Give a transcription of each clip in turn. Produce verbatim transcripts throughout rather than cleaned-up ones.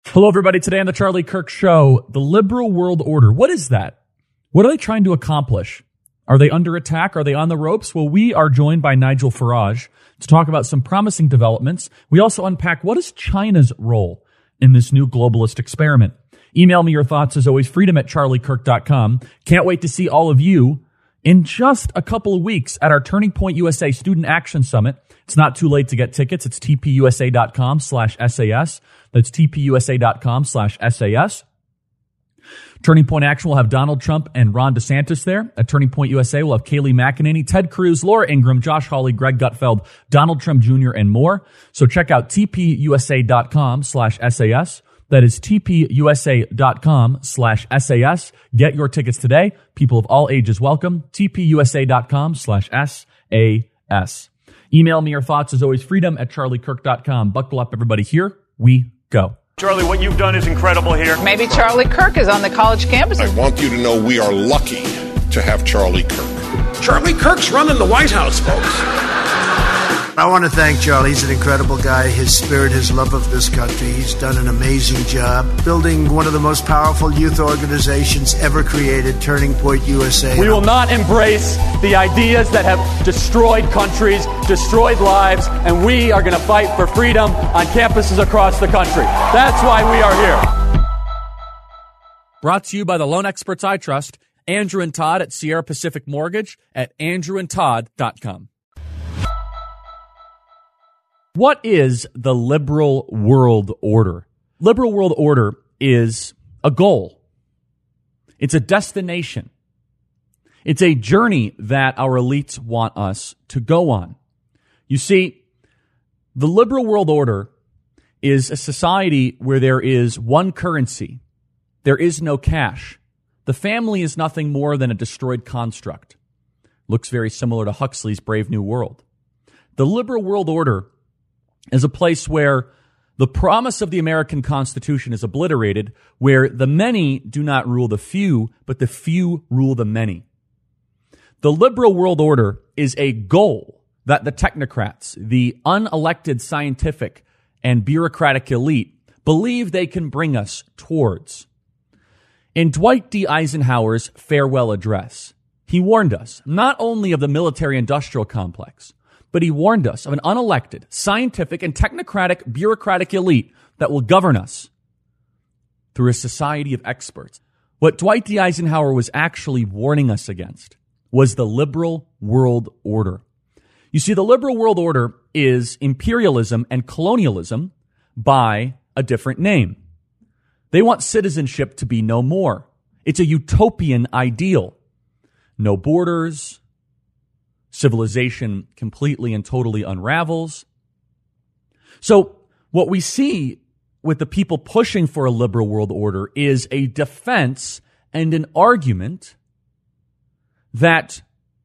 Hello, everybody. Today on the Charlie Kirk Show, the liberal world order. What is that? What are they trying to accomplish? Are they under attack? Are they on the ropes? Well, we are joined by Nigel Farage to talk about some promising developments. We also unpack what is China's role in this new globalist experiment. Email me your thoughts, as always, freedom at charlie kirk dot com. Can't wait to see all of you in just a couple of weeks at our Turning Point U S A Student Action Summit. It's not too late to get tickets. It's tpusa.com slash SAS. That's tpusa.com slash SAS. Turning Point Action will have Donald Trump and Ron DeSantis there. At Turning Point U S A, we'll have Kayleigh McEnany, Ted Cruz, Laura Ingraham, Josh Hawley, Greg Gutfeld, Donald Trump Junior, and more. So check out tpusa.com slash SAS. That is tpusa.com slash SAS. Get your tickets today. People of all ages welcome. tpusa.com slash SAS. Email me your thoughts, as always, freedom at charlie kirk dot com. Buckle up, everybody. Here we go. Charlie, what you've done is incredible here. Maybe Charlie Kirk is on the college campus. I want you to know we are lucky to have Charlie Kirk. Charlie Kirk's running the White House, folks. I want to thank Charlie. He's an incredible guy. His spirit, his love of this country. He's done an amazing job building one of the most powerful youth organizations ever created, Turning Point U S A. We will not embrace the ideas that have destroyed countries, destroyed lives, and we are going to fight for freedom on campuses across the country. That's why we are here. Brought to you by the Loan Experts I Trust, Andrew and Todd at Sierra Pacific Mortgage at andrew and todd dot com. What is the liberal world order? Liberal world order is a goal. It's a destination. It's a journey that our elites want us to go on. You see, the liberal world order is a society where there is one currency. There is no cash. The family is nothing more than a destroyed construct. Looks very similar to Huxley's Brave New World. The liberal world order is a place where the promise of the American Constitution is obliterated, where the many do not rule the few, but the few rule the many. The liberal world order is a goal that the technocrats, the unelected scientific and bureaucratic elite, believe they can bring us towards. In Dwight D. Eisenhower's farewell address, he warned us not only of the military-industrial complex, but he warned us of an unelected, scientific, and technocratic bureaucratic elite that will govern us through a society of experts. What Dwight D. Eisenhower was actually warning us against was the liberal world order. You see, the liberal world order is imperialism and colonialism by a different name. They want citizenship to be no more. It's a utopian ideal. No borders. Civilization completely and totally unravels. So what we see with the people pushing for a liberal world order is a defense and an argument that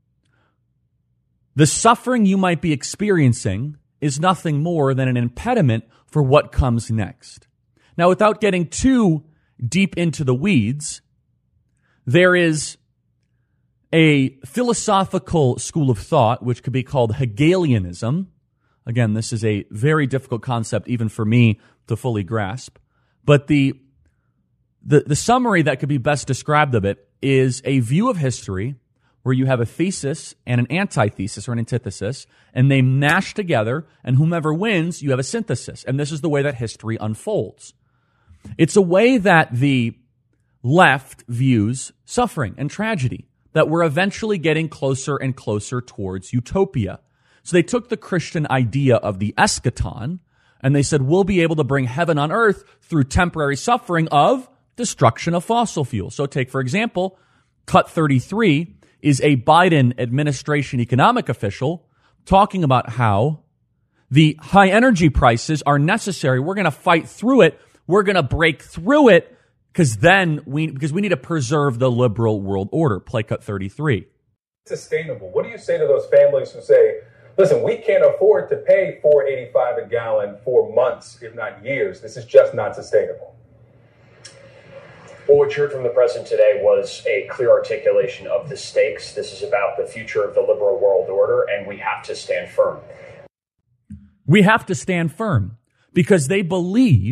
the suffering you might be experiencing is nothing more than an impediment for what comes next. Now, without getting too deep into the weeds, there is a philosophical school of thought, which could be called Hegelianism. Again, this is a very difficult concept even for me to fully grasp. But the, the, the summary that could be best described of it is a view of history where you have a thesis and an antithesis or an antithesis, and they mash together, and whomever wins, you have a synthesis. And this is the way that history unfolds. It's a way that the left views suffering and tragedy, that we're eventually getting closer and closer towards utopia. So they took the Christian idea of the eschaton, and they said, we'll be able to bring heaven on earth through temporary suffering of destruction of fossil fuels. So take, for example, Cut thirty-three is a Biden administration economic official talking about how the high energy prices are necessary. We're going to fight through it. We're going to break through it. Because then we because we need to preserve the liberal world order. Play Cut thirty-three. Sustainable. What do you say to those families who say, listen, we can't afford to pay four dollars and eighty-five cents a gallon for months, if not years. This is just not sustainable. Well, what you heard from the president today was a clear articulation of the stakes. This is about the future of the liberal world order, and we have to stand firm. We have to stand firm because they believe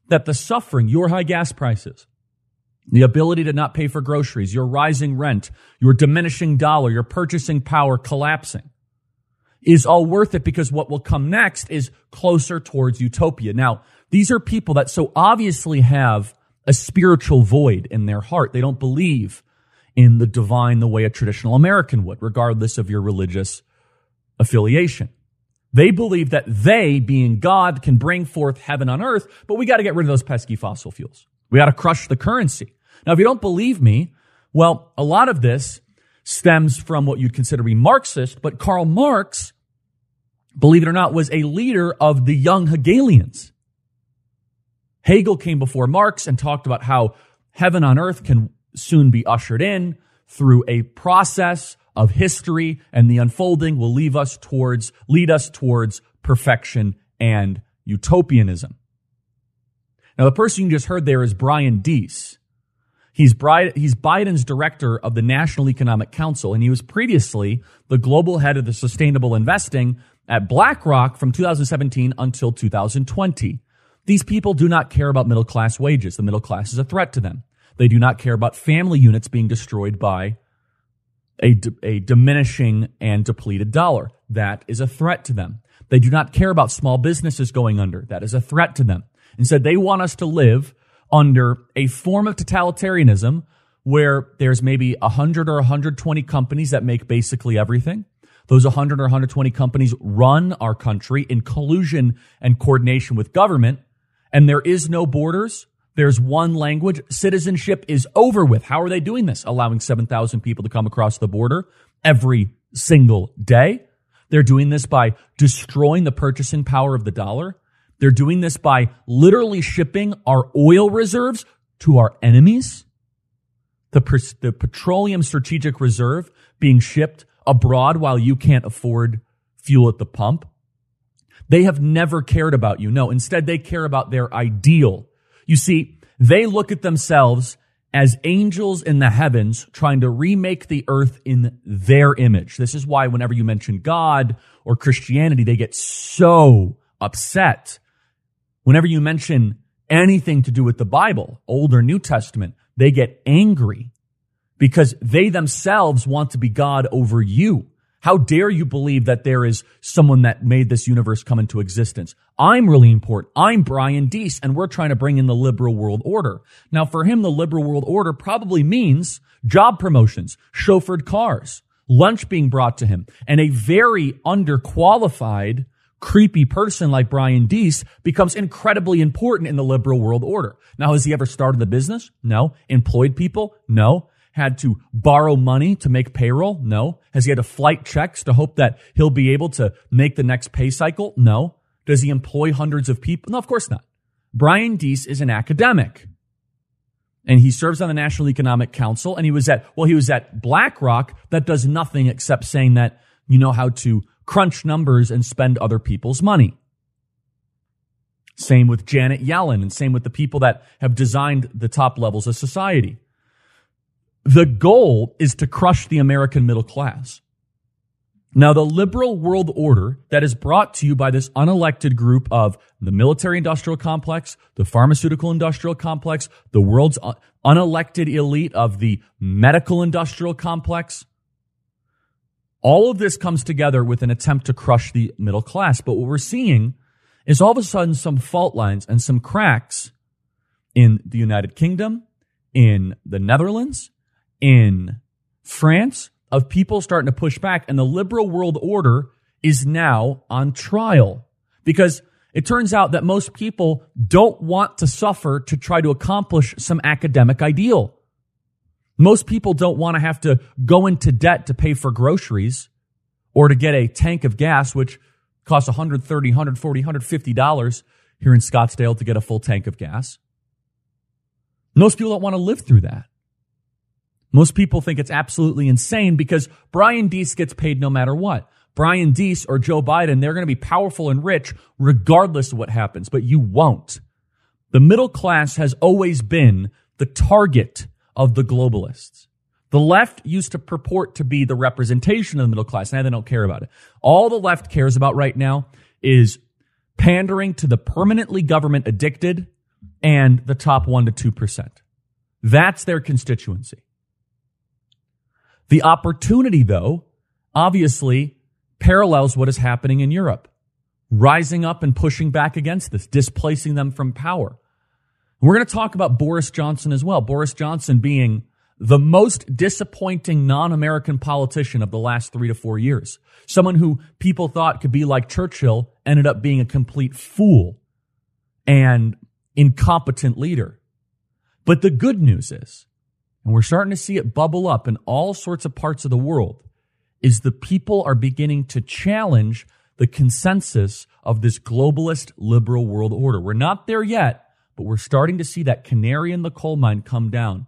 that the suffering, your high gas prices, the ability to not pay for groceries, your rising rent, your diminishing dollar, your purchasing power collapsing, is all worth it because what will come next is closer towards utopia. Now, these are people that so obviously have a spiritual void in their heart. They don't believe in the divine the way a traditional American would, regardless of your religious affiliation. They believe that they, being God, can bring forth heaven on earth, but we got to get rid of those pesky fossil fuels. We got to crush the currency. Now, if you don't believe me, well, a lot of this stems from what you'd consider to be Marxist, but Karl Marx, believe it or not, was a leader of the young Hegelians. Hegel came before Marx and talked about how heaven on earth can soon be ushered in through a process of history, and the unfolding will lead us towards, lead us towards perfection and utopianism. Now, the person you just heard there is Brian Deese. He's, he's Biden's director of the National Economic Council, and he was previously the global head of the sustainable investing at BlackRock from two thousand seventeen until two thousand twenty. These people do not care about middle-class wages. The middle class is a threat to them. They do not care about family units being destroyed by a, a diminishing and depleted dollar. That is a threat to them. They do not care about small businesses going under. That is a threat to them. Instead, they want us to live under a form of totalitarianism where there's maybe one hundred or one hundred twenty companies that make basically everything. Those one hundred or one hundred twenty companies run our country in collusion and coordination with government, and there is no borders. There's one language. Citizenship is over with. How are they doing this? Allowing seven thousand people to come across the border every single day. They're doing this by destroying the purchasing power of the dollar. They're doing this by literally shipping our oil reserves to our enemies. The, the Petroleum Strategic Reserve being shipped abroad while you can't afford fuel at the pump. They have never cared about you. No, instead they care about their ideal. You see, they look at themselves as angels in the heavens trying to remake the earth in their image. This is why whenever you mention God or Christianity, they get so upset. Whenever you mention anything to do with the Bible, Old or New Testament, they get angry because they themselves want to be God over you. How dare you believe that there is someone that made this universe come into existence? I'm really important. I'm Brian Deese, and we're trying to bring in the liberal world order. Now, for him, the liberal world order probably means job promotions, chauffeured cars, lunch being brought to him, and a very underqualified, creepy person like Brian Deese becomes incredibly important in the liberal world order. Now, has he ever started the business? No. Employed people? No. Had to borrow money to make payroll? No. Has he had to flight checks to hope that he'll be able to make the next pay cycle? No. Does he employ hundreds of people? No, of course not. Brian Deese is an academic. And he serves on the National Economic Council. And he was at, well, he was at BlackRock that does nothing except saying that you know how to crunch numbers and spend other people's money. Same with Janet Yellen and same with the people that have designed the top levels of society. The goal is to crush the American middle class. Now, the liberal world order that is brought to you by this unelected group of the military-industrial complex, the pharmaceutical-industrial complex, the world's unelected elite of the medical-industrial complex, all of this comes together with an attempt to crush the middle class. But what we're seeing is all of a sudden some fault lines and some cracks in the United Kingdom, in the Netherlands, in France, of people starting to push back, and the liberal world order is now on trial because it turns out that most people don't want to suffer to try to accomplish some academic ideal. Most people don't want to have to go into debt to pay for groceries or to get a tank of gas, which costs one hundred thirty dollars, one hundred forty dollars, one hundred fifty dollars here in Scottsdale to get a full tank of gas. Most people don't want to live through that. Most people think it's absolutely insane because Brian Deese gets paid no matter what. Brian Deese or Joe Biden, they're going to be powerful and rich regardless of what happens, but you won't. The middle class has always been the target of the globalists. The left used to purport to be the representation of the middle class. Now they don't care about it. All the left cares about right now is pandering to the permanently government addicted and the top one to two percent. That's their constituency. The opportunity, though, obviously parallels what is happening in Europe, rising up and pushing back against this, displacing them from power. We're going to talk about Boris Johnson as well. Boris Johnson being the most disappointing non-American politician of the last three to four years. Someone who people thought could be like Churchill ended up being a complete fool and incompetent leader. But the good news is, and we're starting to see it bubble up in all sorts of parts of the world, is the people are beginning to challenge the consensus of this globalist liberal world order. We're not there yet, but we're starting to see that canary in the coal mine come down.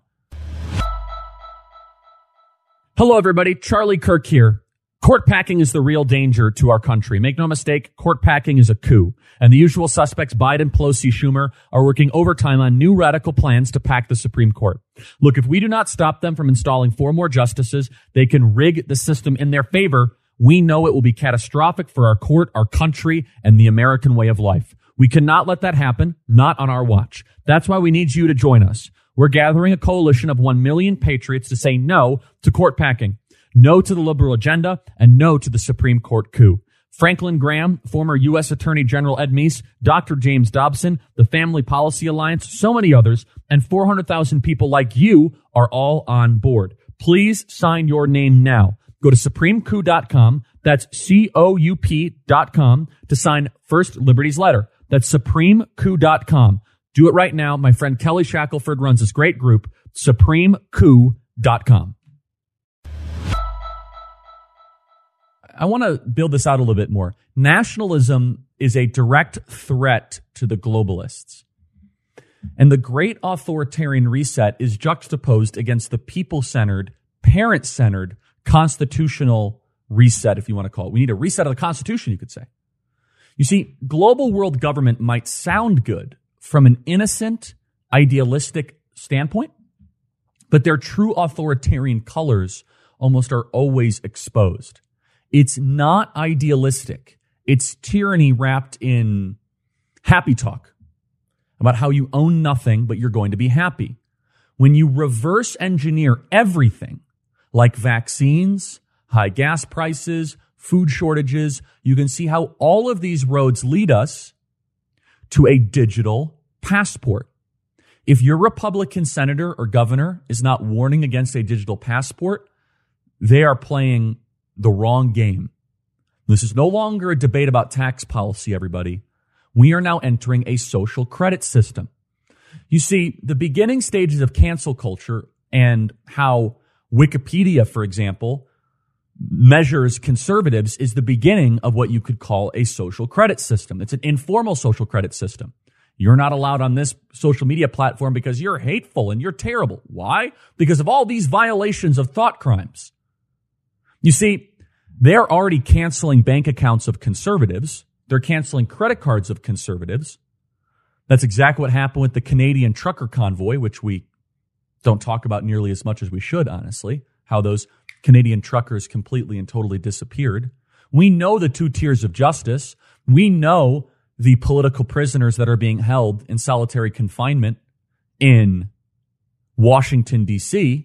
Hello, everybody. Charlie Kirk here. Court packing is the real danger to our country. Make no mistake, court packing is a coup. And the usual suspects, Biden, Pelosi, Schumer, are working overtime on new radical plans to pack the Supreme Court. Look, if we do not stop them from installing four more justices, they can rig the system in their favor. We know it will be catastrophic for our court, our country, and the American way of life. We cannot let that happen, not on our watch. That's why we need you to join us. We're gathering a coalition of one million patriots to say no to court packing, no to the liberal agenda, and no to the Supreme Court coup. Franklin Graham, former U S Attorney General Ed Meese, Doctor James Dobson, the Family Policy Alliance, so many others, and four hundred thousand people like you are all on board. Please sign your name now. Go to supreme coup dot com. That's C O U P dot com to sign First Liberty's letter. That's supreme coup dot com. Do it right now. My friend Kelly Shackelford runs this great group, supreme coup dot com. I want to build this out a little bit more. Nationalism is a direct threat to the globalists. And the great authoritarian reset is juxtaposed against the people-centered, parent-centered, constitutional reset, if you want to call it. We need a reset of the Constitution, you could say. You see, global world government might sound good from an innocent, idealistic standpoint, but their true authoritarian colors almost are always exposed. It's not idealistic. It's tyranny wrapped in happy talk about how you own nothing, but you're going to be happy. When you reverse engineer everything, like vaccines, high gas prices, food shortages, you can see how all of these roads lead us to a digital passport. If your Republican senator or governor is not warning against a digital passport, they are playing the wrong game. This is no longer a debate about tax policy, everybody. We are now entering a social credit system. You see, the beginning stages of cancel culture and how Wikipedia, for example, measures conservatives is the beginning of what you could call a social credit system. It's an informal social credit system. You're not allowed on this social media platform because you're hateful and you're terrible. Why? Because of all these violations of thought crimes. You see, they're already canceling bank accounts of conservatives. They're canceling credit cards of conservatives. That's exactly what happened with the Canadian trucker convoy, which we don't talk about nearly as much as we should, honestly, how those Canadian truckers completely and totally disappeared. We know the two tiers of justice. We know the political prisoners that are being held in solitary confinement in Washington, D C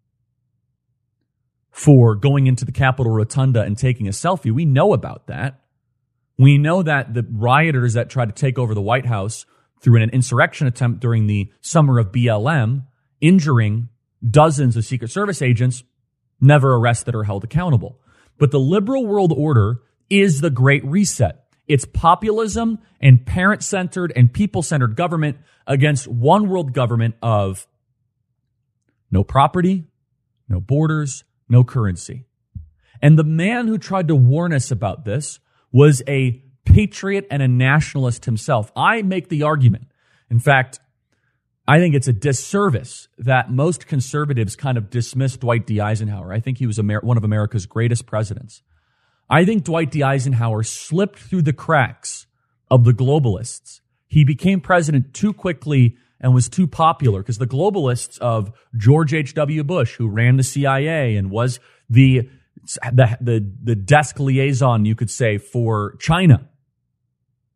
for going into the Capitol Rotunda and taking a selfie. We know about that. We know that the rioters that tried to take over the White House through an insurrection attempt during the summer of B L M, injuring dozens of Secret Service agents, never arrested or held accountable. But the liberal world order is the Great Reset. It's populism and parent-centered and people-centered government against one world government of no property, no borders, no currency. And the man who tried to warn us about this was a patriot and a nationalist himself. I make the argument. In fact, I think it's a disservice that most conservatives kind of dismiss Dwight D. Eisenhower. I think he was Amer- one of America's greatest presidents. I think Dwight D. Eisenhower slipped through the cracks of the globalists. He became president too quickly and was too popular because the globalists of George H W. Bush, who ran the C I A and was the, the, the, the desk liaison, you could say, for China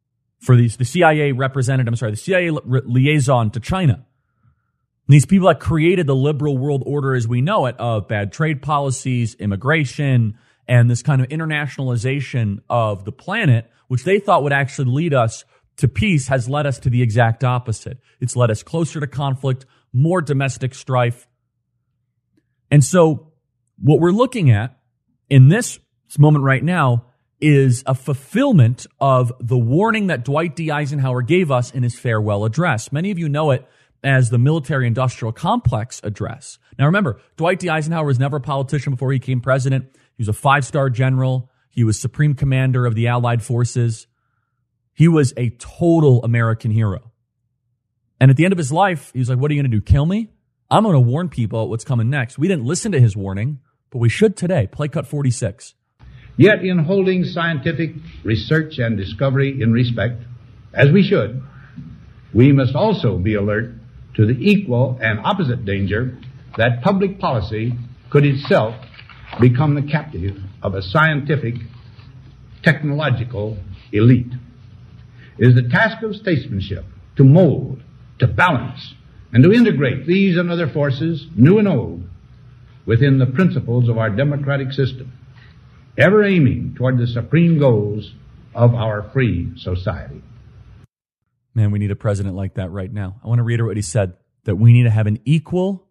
for these, the C I A representative, I'm sorry, the C I A li- liaison to China. And these people that created the liberal world order as we know it, of bad trade policies, immigration, and this kind of internationalization of the planet, which they thought would actually lead us to peace, has led us to the exact opposite. It's led us closer to conflict, more domestic strife. And so what we're looking at in this moment right now is a fulfillment of the warning that Dwight D. Eisenhower gave us in his farewell address. Many of you know it as the military-industrial complex address. Now remember, Dwight D. Eisenhower was never a politician before he became president. He was a five-star general. He was supreme commander of the Allied forces. He was a total American hero. And at the end of his life, he was like, what are you going to do, kill me? I'm going to warn people what's coming next. We didn't listen to his warning, but we should today. Play cut forty-six. Yet in holding scientific research and discovery in respect, as we should, we must also be alert to the equal and opposite danger that public policy could itself become the captive of a scientific, technological elite. It is the task of statesmanship to mold, to balance, and to integrate these and other forces, new and old, within the principles of our democratic system, ever aiming toward the supreme goals of our free society. Man, we need a president like that right now. I want to reiterate what he said, that we need to have an equal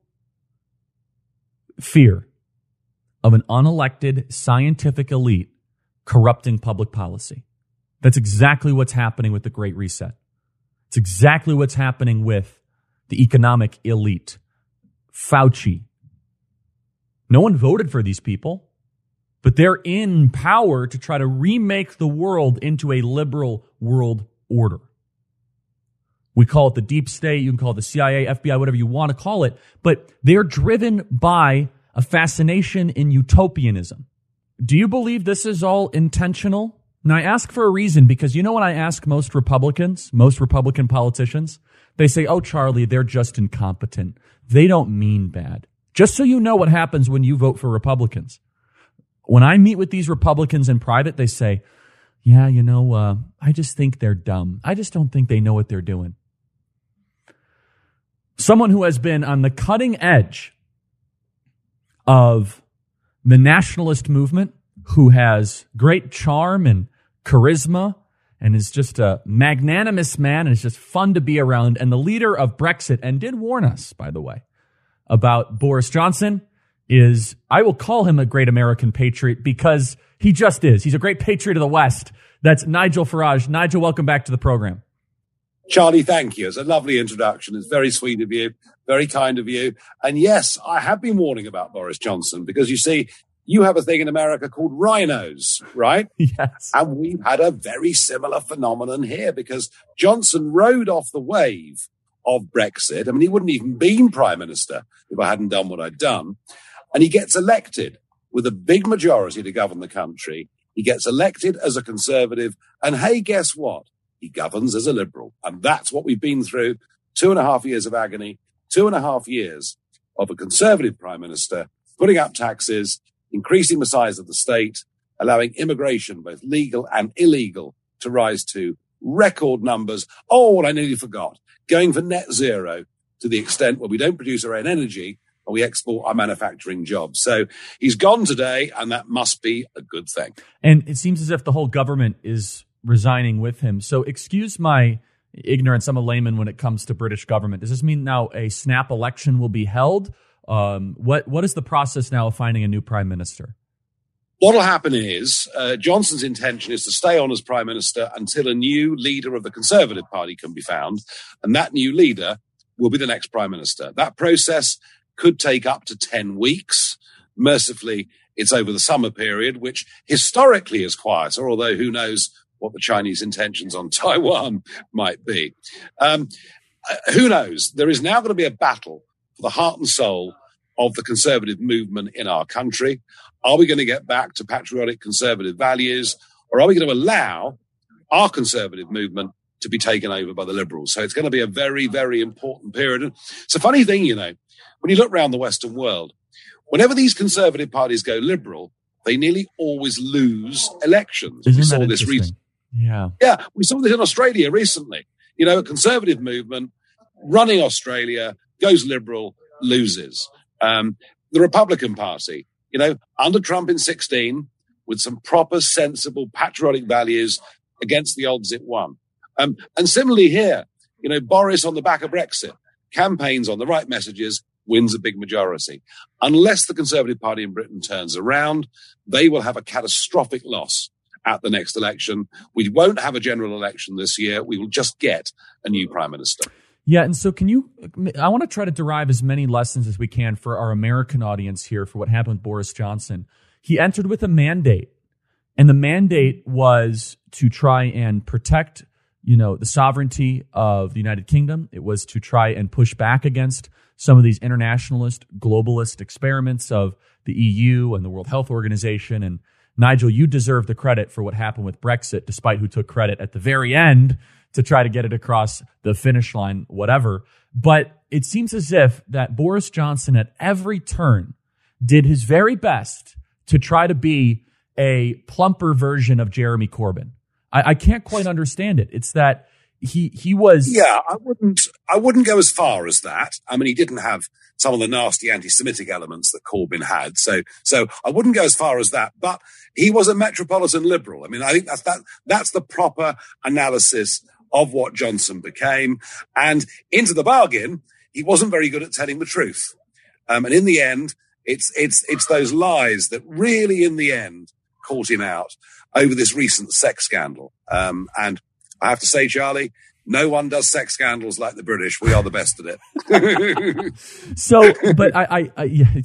fear of an unelected scientific elite corrupting public policy. That's exactly what's happening with the Great Reset. It's exactly what's happening with the economic elite. Fauci. No one voted for these people, but they're in power to try to remake the world into a liberal world order. We call it the deep state. You can call it the C I A, F B I, whatever you want to call it. But they're driven by a fascination in utopianism. Do you believe this is all intentional? And I ask for a reason, because you know when I ask most Republicans, most Republican politicians, they say, oh, Charlie, they're just incompetent. They don't mean bad. Just so you know what happens when you vote for Republicans. When I meet with these Republicans in private, they say, yeah, you know, uh, I just think they're dumb. I just don't think they know what they're doing. Someone who has been on the cutting edge of the nationalist movement, who has great charm and charisma and is just a magnanimous man and is just fun to be around, and the leader of Brexit, and did warn us, by the way, about Boris Johnson, is, I will call him a great American patriot, because he just is. He's a great patriot of the West. That's Nigel Farage. Nigel, welcome back to the program. Charlie, thank you. It's a lovely introduction. It's very sweet of you, very kind of you. And yes, I have been warning about Boris Johnson, because you see, you have a thing in America called rhinos, right? Yes. And we've had a very similar phenomenon here, because Johnson rode off the wave of Brexit. I mean, he wouldn't even been prime minister if I hadn't done what I'd done. And he gets elected with a big majority to govern the country. He gets elected as a conservative. And hey, guess what? He governs as a liberal. And that's what we've been through. Two and a half years of agony, two and a half years of a conservative prime minister putting up taxes, increasing the size of the state, allowing immigration, both legal and illegal, to rise to record numbers. Oh, what I nearly forgot, going for net zero to the extent where we don't produce our own energy and we export our manufacturing jobs. So he's gone today, and that must be a good thing. And it seems as if the whole government is resigning with him. So excuse my ignorance. I'm a layman when it comes to British government. Does this mean now a snap election will be held? Um, what what is the process now of finding a new prime minister? What will happen is uh, Johnson's intention is to stay on as prime minister until a new leader of the Conservative Party can be found, and that new leader will be the next prime minister. That process could take up to ten weeks. Mercifully, it's over the summer period, which historically is quieter, although who knows what the Chinese intentions on Taiwan might be. Um, who knows? There is now going to be a battle for the heart and soul of the conservative movement in our country. Are we going to get back to patriotic conservative values, or are we going to allow our conservative movement to be taken over by the liberals? So it's going to be a very, very important period. And it's a funny thing, you know, when you look around the Western world, whenever these conservative parties go liberal, they nearly always lose elections. Isn't we saw that this recently. Yeah. Yeah, we saw this in Australia recently. You know, a conservative movement running Australia goes liberal, loses. Um, the Republican Party, you know, under Trump in sixteen, with some proper, sensible, patriotic values, against the odds it won. Um, and similarly here, you know, Boris on the back of Brexit, campaigns on the right messages, wins a big majority. Unless the Conservative Party in Britain turns around, they will have a catastrophic loss at the next election. We won't have a general election this year. We will just get a new prime minister. Yeah, and so can you, I want to try to derive as many lessons as we can for our American audience here for what happened with Boris Johnson. He entered with a mandate, and the mandate was to try and protect, you know, the sovereignty of the United Kingdom. It was to try and push back against some of these internationalist, globalist experiments of the E U and the World Health Organization. And Nigel, you deserve the credit for what happened with Brexit, despite who took credit at the very end to try to get it across the finish line, whatever. But it seems as if that Boris Johnson at every turn did his very best to try to be a plumper version of Jeremy Corbyn. I, I can't quite understand it. It's that he he was... Yeah, I wouldn't I wouldn't go as far as that. I mean, he didn't have some of the nasty anti-Semitic elements that Corbyn had. So so I wouldn't go as far as that. But he was a metropolitan liberal. I mean, I think that's that that's the proper analysis of what Johnson became. And into the bargain, he wasn't very good at telling the truth. Um, and in the end, it's it's it's those lies that really, in the end, caught him out over this recent sex scandal. Um, and I have to say, Charlie, no one does sex scandals like the British. We are the best at it. So, but I, I, I yeah,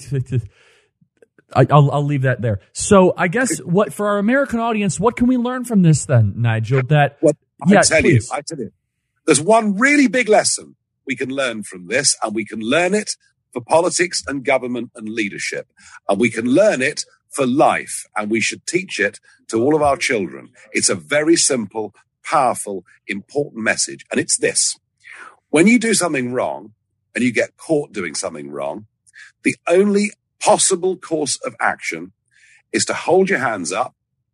I, I'll, I'll leave that there. So I guess what, for our American audience, what can we learn from this then, Nigel? That, well, I yeah, tell please. you, I tell you, there's one really big lesson we can learn from this, and we can learn it for politics and government and leadership, and we can learn it for life, and we should teach it to all of our children. It's a very simple, powerful, important message. And it's this: when you do something wrong and you get caught doing something wrong, the only possible course of action is to hold your hands up,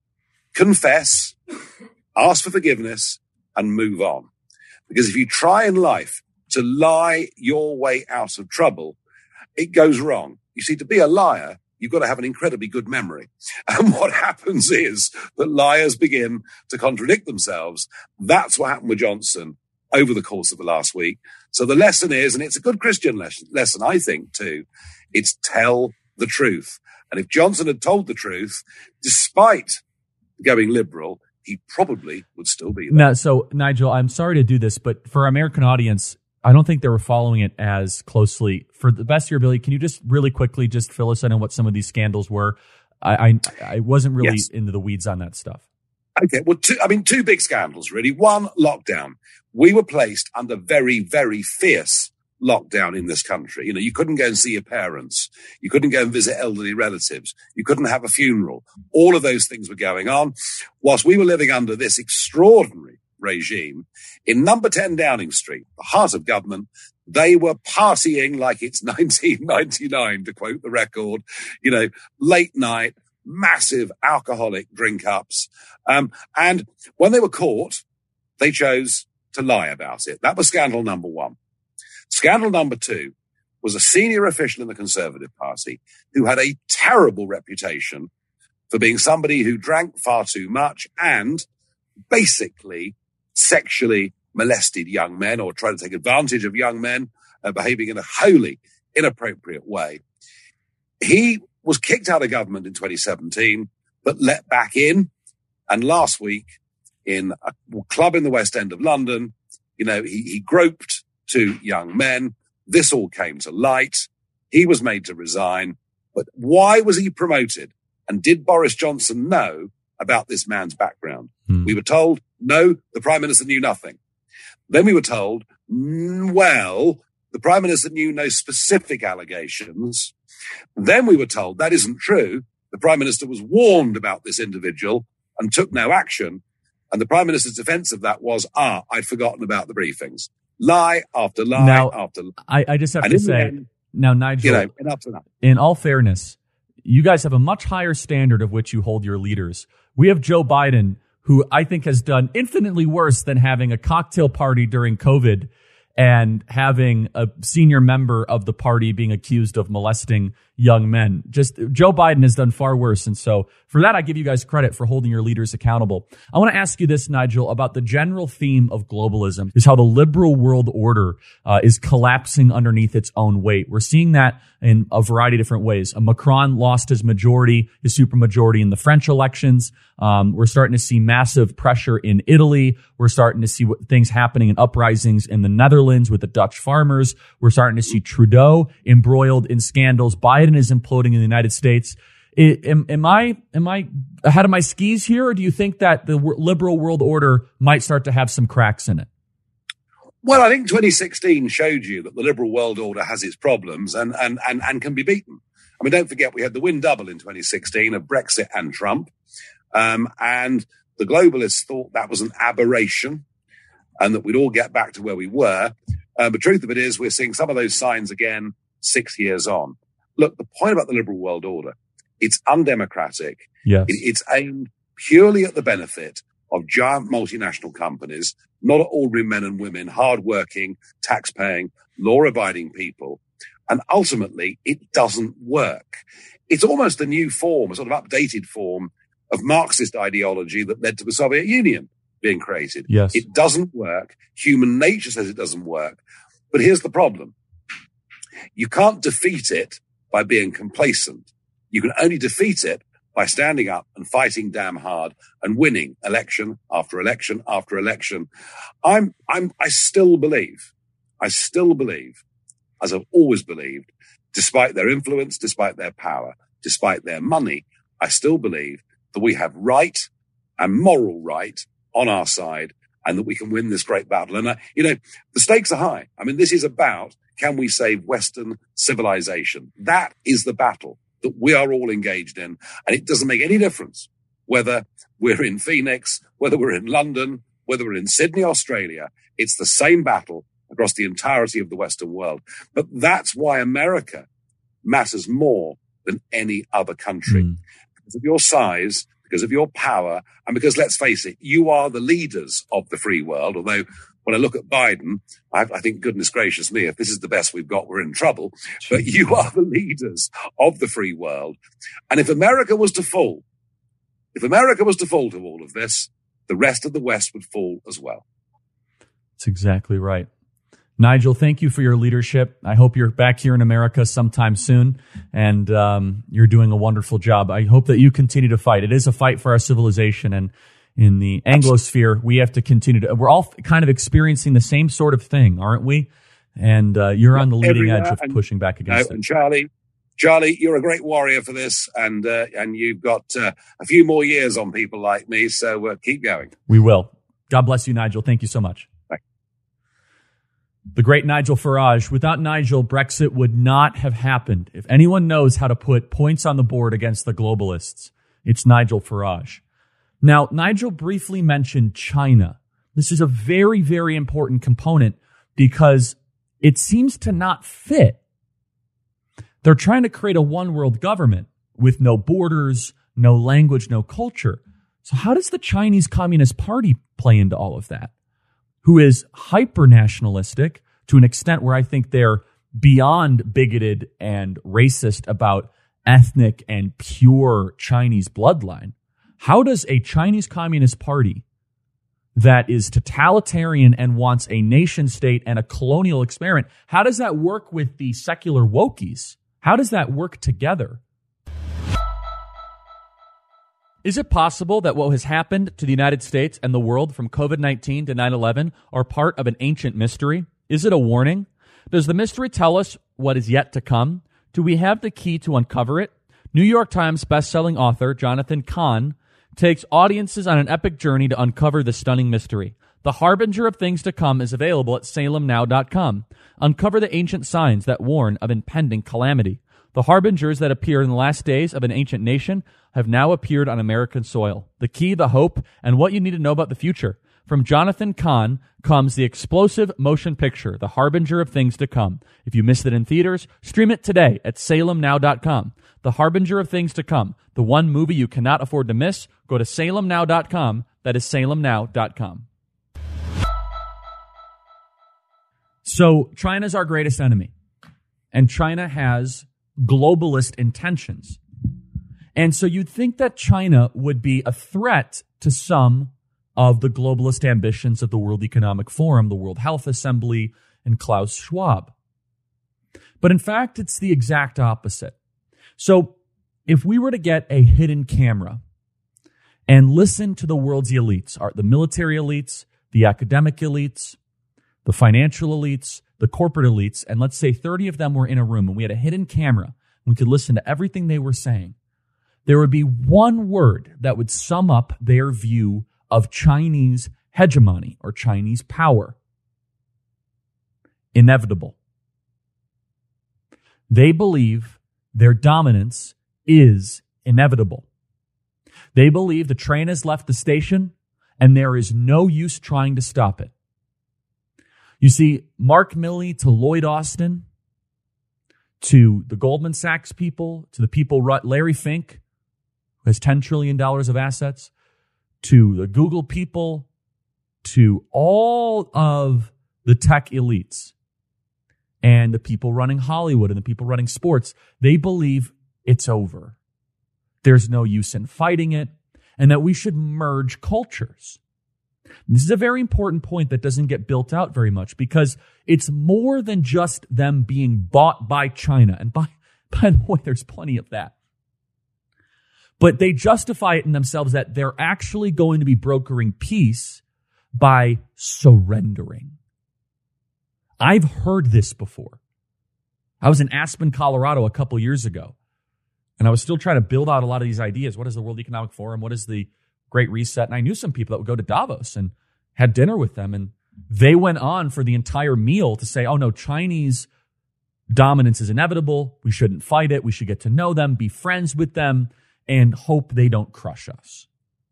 confess, ask for forgiveness, and move on. Because if you try in life to lie your way out of trouble, it goes wrong. You see, to be a liar, you've got to have an incredibly good memory. And what happens is that liars begin to contradict themselves. That's what happened with Johnson over the course of the last week. So the lesson is, and it's a good Christian lesson, lesson I think too, it's tell the truth. And if Johnson had told the truth, despite going liberal, he probably would still be there. Now, so Nigel, I'm sorry to do this, but for our American audience, I don't think they were following it as closely. For the best of your ability, can you just really quickly just fill us in on what some of these scandals were? I I, I wasn't really yes. into the weeds on that stuff. Okay, well, two, I mean, two big scandals, really. One, lockdown. We were placed under very, very fierce lockdown in this country. You know, you couldn't go and see your parents. You couldn't go and visit elderly relatives. You couldn't have a funeral. All of those things were going on whilst we were living under this extraordinary regime. In number ten Downing Street, the heart of government, they were partying like it's nineteen ninety-nine, to quote the record, you know, late night, massive alcoholic drink-ups. Um, and when they were caught, they chose to lie about it. That was scandal number one. Scandal number two was a senior official in the Conservative Party who had a terrible reputation for being somebody who drank far too much and basically sexually molested young men or tried to take advantage of young men, uh, behaving in a wholly inappropriate way. He was kicked out of government in twenty seventeen, but let back in. And last week, in a club in the West End of London, you know, he, he groped two young men. This all came to light. He was made to resign. But why was he promoted? And did Boris Johnson know about this man's background? Hmm. We were told, no, the Prime Minister knew nothing. Then we were told, well, the Prime Minister knew no specific allegations. Then we were told that isn't true. The Prime Minister was warned about this individual and took no action. And the Prime Minister's defense of that was, ah, I'd forgotten about the briefings. Lie after lie now, after lie. I, I just have and to say, end, now, Nigel, you know, enough enough. In all fairness, you guys have a much higher standard of which you hold your leaders. We have Joe Biden, who I think has done infinitely worse than having a cocktail party during COVID and having a senior member of the party being accused of molesting young men. Just Joe Biden has done far worse. And so for that, I give you guys credit for holding your leaders accountable. I want to ask you this, Nigel, about the general theme of globalism is how the liberal world order uh, is collapsing underneath its own weight. We're seeing that in a variety of different ways. Uh, Macron lost his majority, his supermajority in the French elections. Um, we're starting to see massive pressure in Italy. We're starting to see what, things happening in uprisings in the Netherlands with the Dutch farmers. We're starting to see Trudeau embroiled in scandals. Biden is imploding in the United States. It, am, am I am I ahead of my skis here, or do you think that the liberal world order might start to have some cracks in it? Well, I think twenty sixteen showed you that the liberal world order has its problems and and and, and can be beaten. I mean, don't forget we had the win double in twenty sixteen of Brexit and Trump, um, and the globalists thought that was an aberration and that we'd all get back to where we were. Uh, the truth of it is we're seeing some of those signs again six years on. Look, the point about the liberal world order, it's undemocratic. Yes. It, it's aimed purely at the benefit of giant multinational companies, not at ordinary men and women, hardworking, tax-paying, law-abiding people. And ultimately, it doesn't work. It's almost a new form, a sort of updated form of Marxist ideology that led to the Soviet Union being created. Yes. It doesn't work. Human nature says it doesn't work. But here's the problem. You can't defeat it by being complacent. You can only defeat it by standing up and fighting damn hard and winning election after election after election. I'm, I'm, I still believe, I still believe, as I've always believed, despite their influence, despite their power, despite their money, I still believe that we have right and moral right on our side and that we can win this great battle. And, uh, you know, the stakes are high. I mean, this is about, can we save Western civilization? That is the battle that we are all engaged in. And it doesn't make any difference whether we're in Phoenix, whether we're in London, whether we're in Sydney, Australia. It's the same battle across the entirety of the Western world. But that's why America matters more than any other country. Mm. Because of your size, because of your power, and because, let's face it, you are the leaders of the free world. Although when I look at Biden, I, I think, goodness gracious me, if this is the best we've got, we're in trouble. But you are the leaders of the free world. And if America was to fall, if America was to fall to all of this, the rest of the West would fall as well. That's exactly right. Nigel, thank you for your leadership. I hope you're back here in America sometime soon, and um, you're doing a wonderful job. I hope that you continue to fight. It is a fight for our civilization, and in the Anglosphere, we have to continue to, we're all kind of experiencing the same sort of thing, aren't we? And uh, you're on the leading edge of pushing back against no, it. And Charlie, Charlie, you're a great warrior for this, and uh, and you've got uh, a few more years on people like me, so uh, keep going. We will. God bless you, Nigel. Thank you so much. The great Nigel Farage. Without Nigel, Brexit would not have happened. If anyone knows how to put points on the board against the globalists, it's Nigel Farage. Now, Nigel briefly mentioned China. This is a very, very important component because it seems to not fit. They're trying to create a one world government with no borders, no language, no culture. So how does the Chinese Communist Party play into all of that? Who is hyper-nationalistic to an extent where I think they're beyond bigoted and racist about ethnic and pure Chinese bloodline. How does a Chinese Communist Party that is totalitarian and wants a nation state and a colonial experiment, how does that work with the secular wokies? How does that work together? Is it possible that what has happened to the United States and the world from COVID nineteen to nine eleven are part of an ancient mystery? Is it a warning? Does the mystery tell us what is yet to come? Do we have the key to uncover it? New York Times bestselling author Jonathan Cahn takes audiences on an epic journey to uncover the stunning mystery. The Harbinger of Things to Come is available at salem now dot com. Uncover the ancient signs that warn of impending calamity. The harbingers that appear in the last days of an ancient nation have now appeared on American soil. The key, the hope, and what you need to know about the future. From Jonathan Cahn comes the explosive motion picture, The Harbinger of Things to Come. If you missed it in theaters, stream it today at salem now dot com. The Harbinger of Things to Come, the one movie you cannot afford to miss. Go to salem now dot com That is salem now dot com. So China's our greatest enemy, and China has globalist intentions. And so you'd think that China would be a threat to some of the globalist ambitions of the World Economic Forum, the World Health Assembly, and Klaus Schwab. But in fact, it's the exact opposite. So if we were to get a hidden camera and listen to the world's elites, the military elites, the academic elites, the financial elites, the corporate elites, and let's say thirty of them were in a room and we had a hidden camera, and we could listen to everything they were saying, there would be one word that would sum up their view of Chinese hegemony or Chinese power. Inevitable. They believe their dominance is inevitable. They believe the train has left the station and there is no use trying to stop it. You see, Mark Milley to Lloyd Austin, to the Goldman Sachs people, to the people, Larry Fink, who has ten trillion dollars of assets, to the Google people, to all of the tech elites and the people running Hollywood and the people running sports, they believe it's over. There's no use in fighting it, and that we should merge cultures. This is a very important point that doesn't get built out very much because it's more than just them being bought by China. And by, by the way, there's plenty of that. But they justify it in themselves that they're actually going to be brokering peace by surrendering. I've heard this before. I was in Aspen, Colorado a couple years ago, and I was still trying to build out a lot of these ideas. What is the World Economic Forum? What is the Great Reset? And I knew some people that would go to Davos and had dinner with them, and they went on for the entire meal to say, oh no, Chinese dominance is inevitable. We shouldn't fight it. We should get to know them, be friends with them, and hope they don't crush us.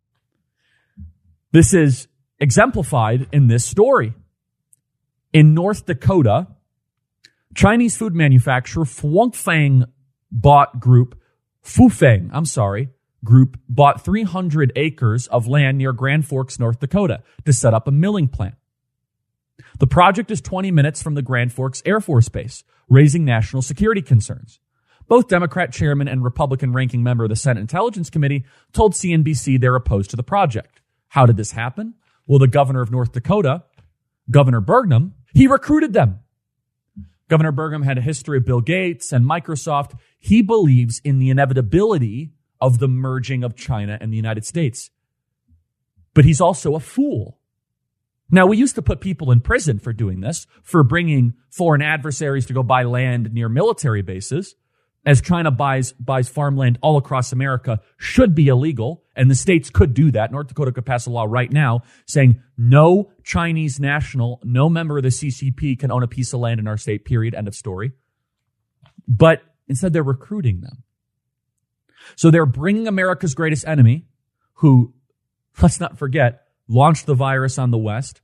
This is exemplified in this story. In North Dakota, Chinese food manufacturer Fengfeng bought group, Fufeng, I'm sorry, group bought three hundred acres of land near Grand Forks, North Dakota to set up a milling plant. The project is twenty minutes from the Grand Forks Air Force Base, raising national security concerns. Both Democrat chairman and Republican ranking member of the Senate Intelligence Committee told C N B C they're opposed to the project. How did this happen? Well, the governor of North Dakota, Governor Burgum, he recruited them. Governor Burgum had a history of Bill Gates and Microsoft. He believes in the inevitability of the merging of China and the United States. But he's also a fool. Now, we used to put people in prison for doing this, for bringing foreign adversaries to go buy land near military bases. As China buys buys farmland all across America, should be illegal, and the states could do that. North Dakota could pass a law right now saying no Chinese national, no member of the C C P can own a piece of land in our state, period, end of story. But instead, they're recruiting them. So they're bringing America's greatest enemy, who, let's not forget, launched the virus on the West,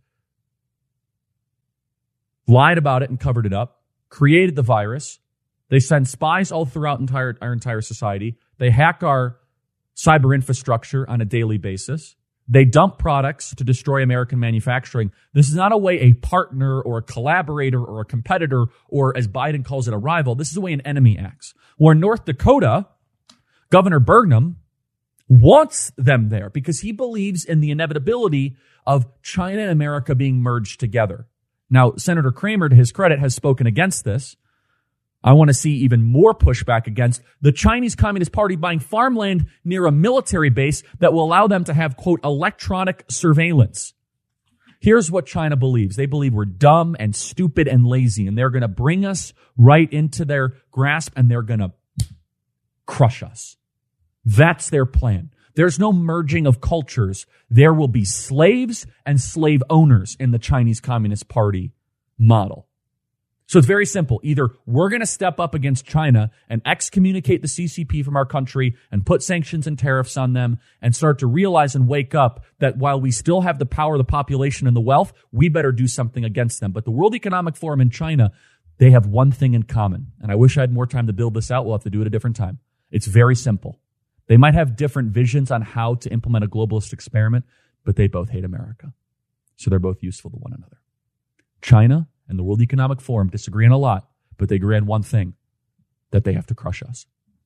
lied about it and covered it up, created the virus. They send spies all throughout entire, our entire society. They hack our cyber infrastructure on a daily basis. They dump products to destroy American manufacturing. This is not a way a partner or a collaborator or a competitor, or as Biden calls it, a rival. This is the way an enemy acts. Where North Dakota, Governor Burgum wants them there because he believes in the inevitability of China and America being merged together. Now, Senator Kramer, to his credit, has spoken against this. I want to see even more pushback against the Chinese Communist Party buying farmland near a military base that will allow them to have, quote, electronic surveillance. Here's what China believes. They believe we're dumb and stupid and lazy, and they're going to bring us right into their grasp, and they're going to crush us. That's their plan. There's no merging of cultures. There will be slaves and slave owners in the Chinese Communist Party model. So it's very simple. Either we're going to step up against China and excommunicate the C C P from our country and put sanctions and tariffs on them and start to realize and wake up that while we still have the power, the population, and the wealth, we better do something against them. But the World Economic Forum in China, they have one thing in common. And I wish I had more time to build this out. We'll have to do it a different time. It's very simple. They might have different visions on how to implement a globalist experiment, but they both hate America. So they're both useful to one another. China and the World Economic Forum disagree on a lot, but they agree on one thing, that they have to crush us.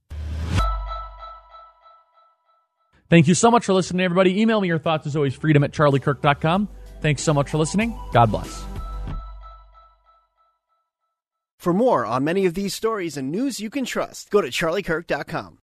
Thank you so much for listening, everybody. Email me your thoughts, as always, freedom at charlie kirk dot com. Thanks so much for listening. God bless. For more on many of these stories and news you can trust, go to charlie kirk dot com.